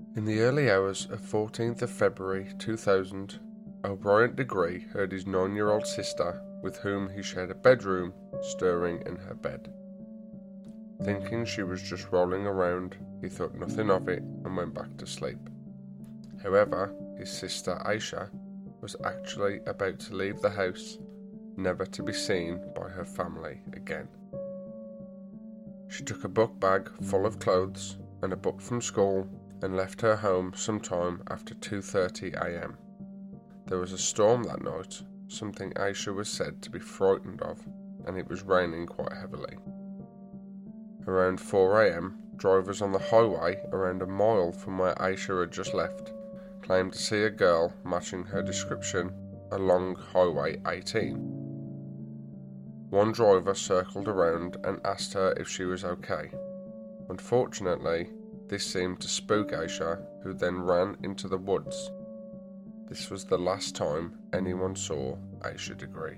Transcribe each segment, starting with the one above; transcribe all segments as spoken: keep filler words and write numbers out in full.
In the early hours of fourteenth of February two thousand, O'Brien Degree heard his nine-year-old sister, with whom he shared a bedroom, stirring in her bed. Thinking she was just rolling around, he thought nothing of it and went back to sleep. However, his sister Aisha was actually about to leave the house, never to be seen by her family again. She took a book bag full of clothes and a book from school and left her home sometime after two thirty a m. There was a storm that night, something Aisha was said to be frightened of, and it was raining quite heavily. Around four a m, drivers on the highway around a mile from where Aisha had just left claimed to see a girl matching her description along Highway eighteen. One driver circled around and asked her if she was okay. Unfortunately, this seemed to spook Aisha, who then ran into the woods. This was the last time anyone saw Aisha Degree.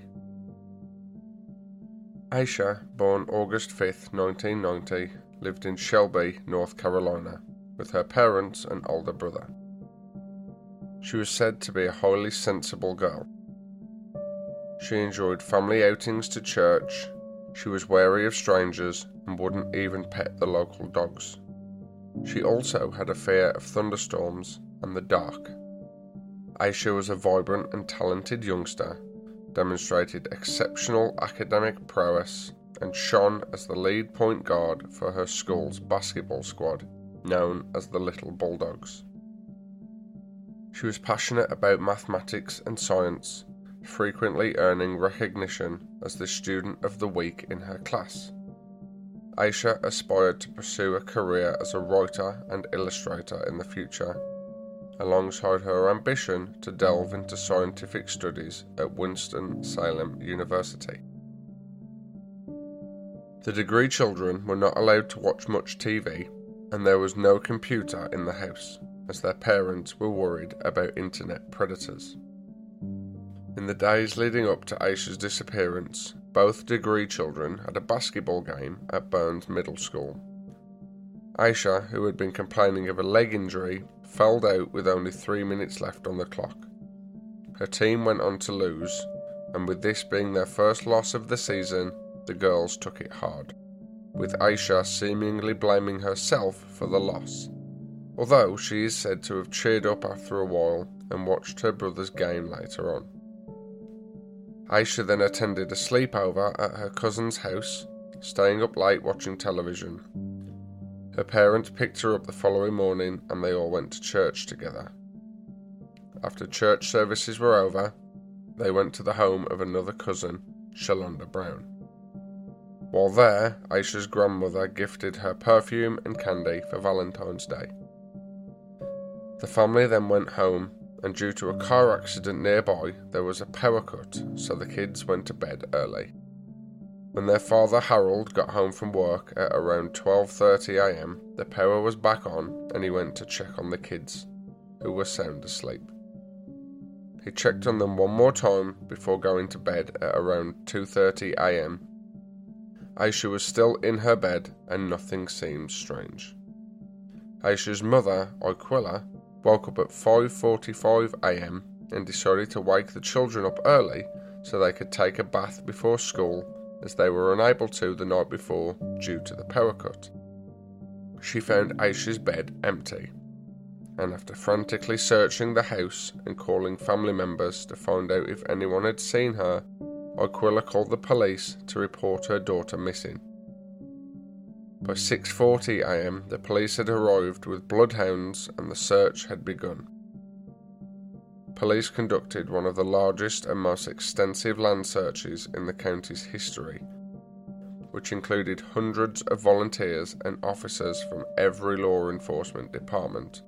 Aisha, born August fifth, nineteen ninety, lived in Shelby, North Carolina, with her parents and older brother. She was said to be a highly sensible girl. She enjoyed family outings to church, she was wary of strangers and wouldn't even pet the local dogs. She also had a fear of thunderstorms and the dark. Aisha was a vibrant and talented youngster, demonstrated exceptional academic prowess, and shone as the lead point guard for her school's basketball squad, known as the Little Bulldogs. She was passionate about mathematics and science, frequently earning recognition as the Student of the Week in her class. Aisha aspired to pursue a career as a writer and illustrator in the future, alongside her ambition to delve into scientific studies at Winston-Salem University. The Degree children were not allowed to watch much T V, and there was no computer in the house, as their parents were worried about internet predators. In the days leading up to Aisha's disappearance, both Degree children had a basketball game at Burns Middle School. Aisha, who had been complaining of a leg injury, fouled out with only three minutes left on the clock. Her team went on to lose, and with this being their first loss of the season, the girls took it hard, with Aisha seemingly blaming herself for the loss, although she is said to have cheered up after a while and watched her brother's game later on. Aisha then attended a sleepover at her cousin's house, staying up late watching television. Her parents picked her up the following morning and they all went to church together. After church services were over, they went to the home of another cousin, Shalonda Brown. While there, Aisha's grandmother gifted her perfume and candy for Valentine's Day. The family then went home, and due to a car accident nearby, there was a power cut, so the kids went to bed early. When their father Harold got home from work at around twelve thirty a m, the power was back on and he went to check on the kids, who were sound asleep. He checked on them one more time before going to bed at around two thirty a m. Aisha was still in her bed and nothing seemed strange. Aisha's mother, Aquila, woke up at five forty-five a m and decided to wake the children up early so they could take a bath before school, as they were unable to the night before due to the power cut. She found Aisha's bed empty, and after frantically searching the house and calling family members to find out if anyone had seen her, Aquila called the police to report her daughter missing. By six forty a m, the police had arrived with bloodhounds and the search had begun. Police conducted one of the largest and most extensive land searches in the county's history, which included hundreds of volunteers and officers from every law enforcement department.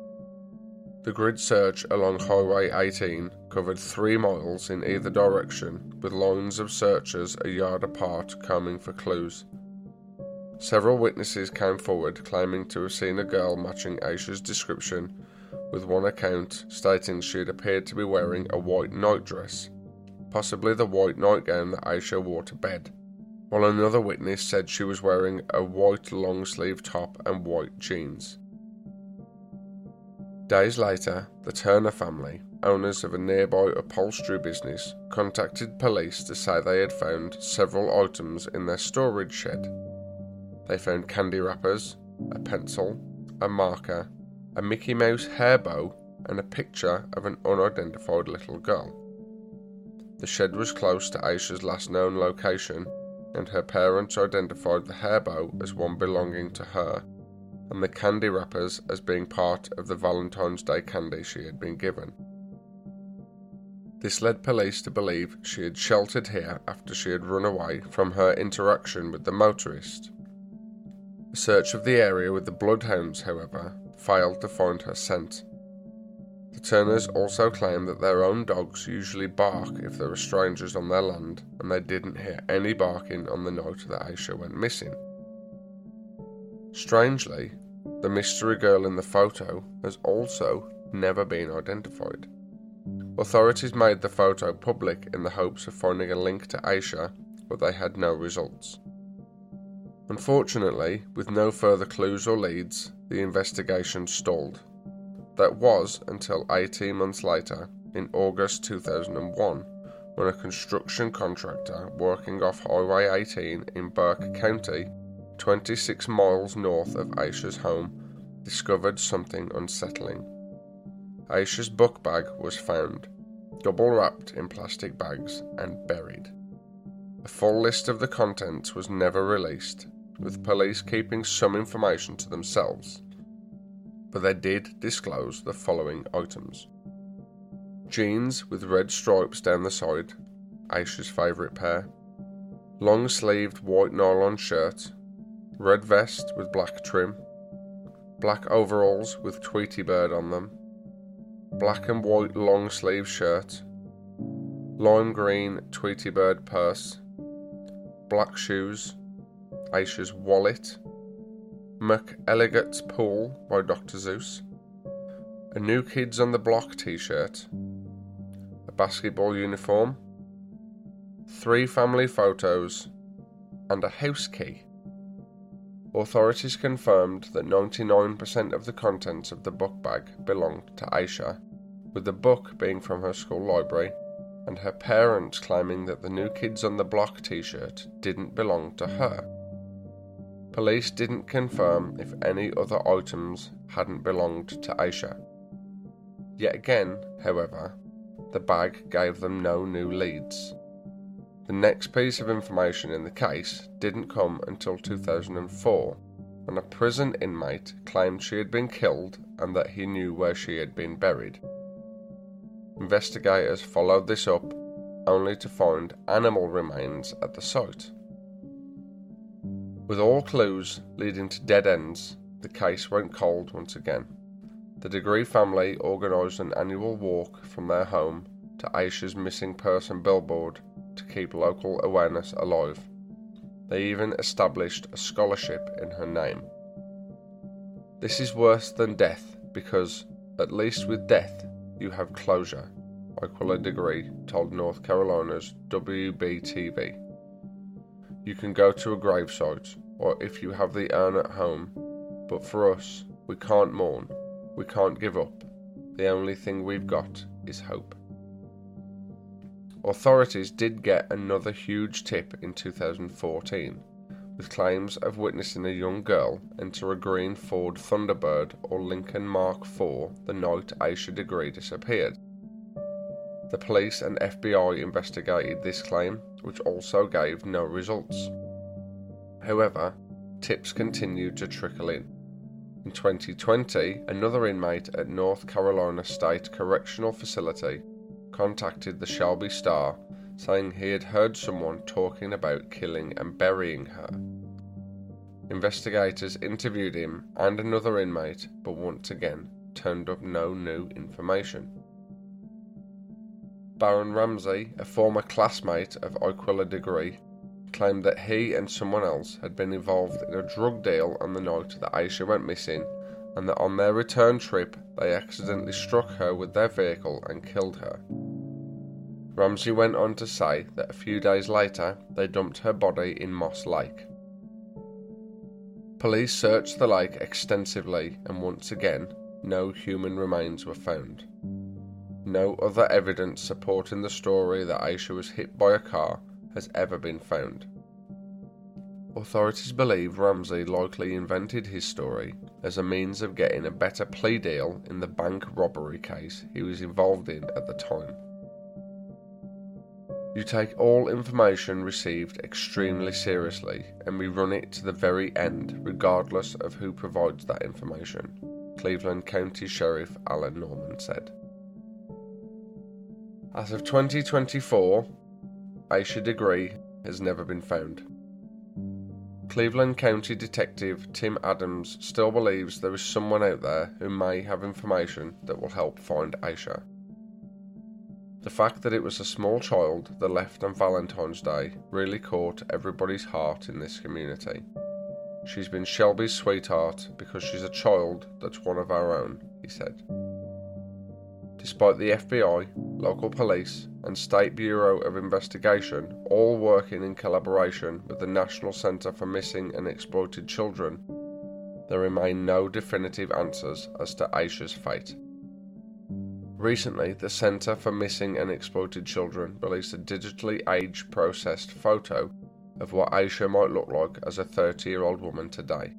The grid search along Highway eighteen covered three miles in either direction, with lines of searchers a yard apart combing for clues. Several witnesses came forward claiming to have seen a girl matching Aisha's description, with one account stating she had appeared to be wearing a white nightdress, possibly the white nightgown that Aisha wore to bed, while another witness said she was wearing a white long-sleeve top and white jeans. Days later, the Turner family, owners of a nearby upholstery business, contacted police to say they had found several items in their storage shed. They found candy wrappers, a pencil, a marker, a Mickey Mouse hair bow, and a picture of an unidentified little girl. The shed was close to Aisha's last known location, and her parents identified the hair bow as one belonging to her, and the candy wrappers as being part of the Valentine's Day candy she had been given. This led police to believe she had sheltered here after she had run away from her interaction with the motorist. A search of the area with the bloodhounds, however, failed to find her scent. The Turners also claim that their own dogs usually bark if there are strangers on their land, and they didn't hear any barking on the night that Aisha went missing. Strangely, the mystery girl in the photo has also never been identified. Authorities made the photo public in the hopes of finding a link to Aisha, but they had no results. Unfortunately, with no further clues or leads, the investigation stalled. That was until eighteen months later, in August two thousand one, when a construction contractor working off Highway eighteen in Burke County, twenty-six miles north of Aisha's home, discovered something unsettling. Aisha's book bag was found, double wrapped in plastic bags and buried. A full list of the contents was never released, with police keeping some information to themselves, but they did disclose the following items: jeans with red stripes down the side, Aisha's favourite pair, long-sleeved white nylon shirt, red vest with black trim, black overalls with Tweety Bird on them, black and white long-sleeve shirt, lime green Tweety Bird purse, black shoes, Aisha's wallet, McElligot's Pool by Doctor Seuss, a New Kids on the Block t-shirt, a basketball uniform, three family photos, and a house key. Authorities confirmed that ninety-nine percent of the contents of the book bag belonged to Aisha, with the book being from her school library, and her parents claiming that the New Kids on the Block t-shirt didn't belong to her. Police didn't confirm if any other items hadn't belonged to Aisha. Yet again, however, the bag gave them no new leads. The next piece of information in the case didn't come until two thousand four, when a prison inmate claimed she had been killed and that he knew where she had been buried. Investigators followed this up, only to find animal remains at the site. With all clues leading to dead ends, the case went cold once again. The Degree family organised an annual walk from their home to Aisha's missing person billboard to keep local awareness alive. They even established a scholarship in her name. This is worse than death because, at least with death, you have closure, Aquila Degree told North Carolina's W B T V. You can go to a gravesite, or if you have the urn at home, but for us, we can't mourn, we can't give up. The only thing we've got is hope. Authorities did get another huge tip in two thousand fourteen, with claims of witnessing a young girl enter a green Ford Thunderbird or Lincoln Mark four the night Aisha Degree disappeared. The police and F B I investigated this claim, which also gave no results. However, tips continued to trickle in. In twenty twenty, another inmate at North Carolina State Correctional Facility contacted the Shelby Star, saying he had heard someone talking about killing and burying her. Investigators interviewed him and another inmate, but once again turned up no new information. Baron Ramsey, a former classmate of Aquila Degree, claimed that he and someone else had been involved in a drug deal on the night that Aisha went missing, and that on their return trip they accidentally struck her with their vehicle and killed her. Ramsey went on to say that a few days later they dumped her body in Moss Lake. Police searched the lake extensively, and once again no human remains were found. No other evidence supporting the story that Aisha was hit by a car has ever been found. Authorities believe Ramsey likely invented his story as a means of getting a better plea deal in the bank robbery case he was involved in at the time. You take all information received extremely seriously, and we run it to the very end regardless of who provides that information, Cleveland County Sheriff Alan Norman said. As of twenty twenty-four, Aisha Degree has never been found. Cleveland County Detective Tim Adams still believes there is someone out there who may have information that will help find Aisha. The fact that it was a small child that left on Valentine's Day really caught everybody's heart in this community. She's been Shelby's sweetheart because she's a child that's one of our own, he said. Despite the F B I, local police, and State Bureau of Investigation all working in collaboration with the National Center for Missing and Exploited Children, there remain no definitive answers as to Aisha's fate. Recently, the Center for Missing and Exploited Children released a digitally age-processed photo of what Aisha might look like as a thirty-year-old woman today.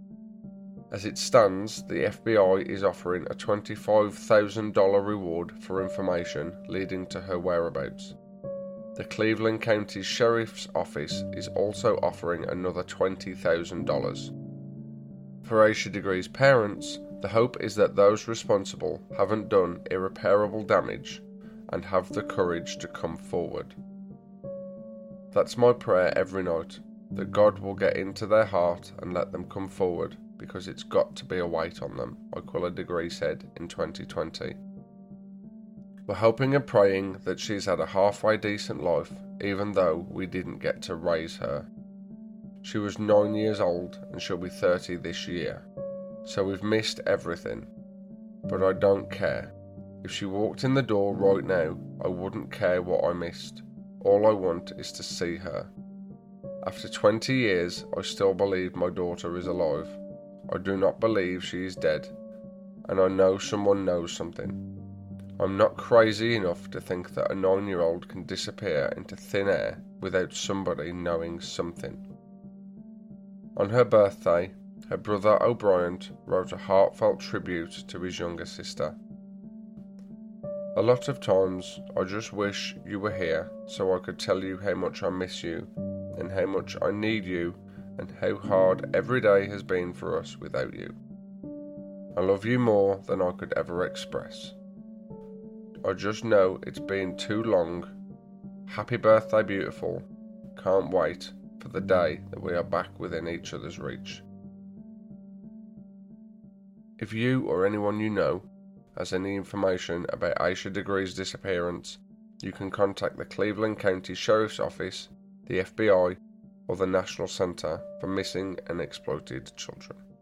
As it stands, the F B I is offering a twenty-five thousand dollars reward for information leading to her whereabouts. The Cleveland County Sheriff's Office is also offering another twenty thousand dollars. For Aisha Degree's parents, the hope is that those responsible haven't done irreparable damage and have the courage to come forward. That's my prayer every night, that God will get into their heart and let them come forward, because it's got to be a weight on them, Aquila Degree said in twenty twenty. We're hoping and praying that she's had a halfway decent life, even though we didn't get to raise her. She was nine years old and she'll be thirty this year. So we've missed everything, but I don't care. If she walked in the door right now, I wouldn't care what I missed. All I want is to see her. After twenty years, I still believe my daughter is alive. I do not believe she is dead, and I know someone knows something. I'm not crazy enough to think that a nine-year-old can disappear into thin air without somebody knowing something. On her birthday, her brother O'Brien wrote a heartfelt tribute to his younger sister. A lot of times I just wish you were here so I could tell you how much I miss you and how much I need you and how hard every day has been for us without you. I love you more than I could ever express. I just know it's been too long. Happy birthday, beautiful. Can't wait for the day that we are back within each other's reach. If you or anyone you know has any information about Aisha Degree's disappearance, you can contact the Cleveland County Sheriff's Office, the F B I, or the National Center for Missing and Exploited Children.